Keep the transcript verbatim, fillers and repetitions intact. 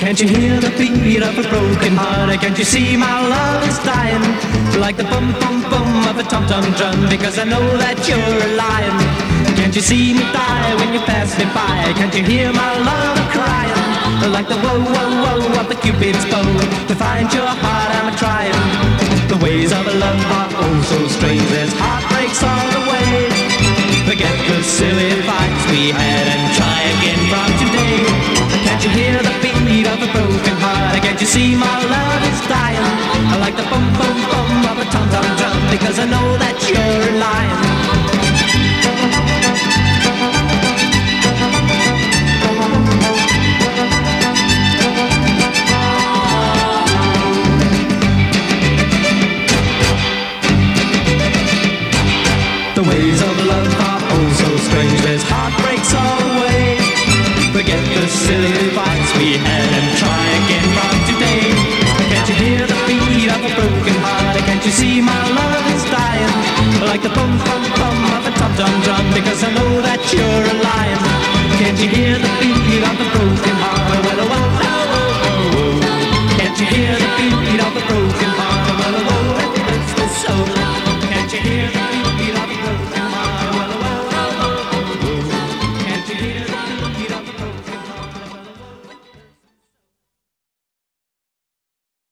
Can't you hear the beat of a broken heart? Can't you see my love is dying? Like the bum bum bum of a tom-tom drum, because I know that you're lying. Can't you see me die when you pass me by? Can't you hear my love crying? Like the whoa whoa whoa of the Cupid's bow. To find your heart I'm trying. The ways of love are oh so strange. There's heartbreaks all the way. Forget the silly fights we had and try again from today. Can't you hear the beat of a broken heart? Can't you see my love is dying? I like the bum bum bum of a tom-tom drum, because I know that you're lying. The ways of love are oh so strange. There's heart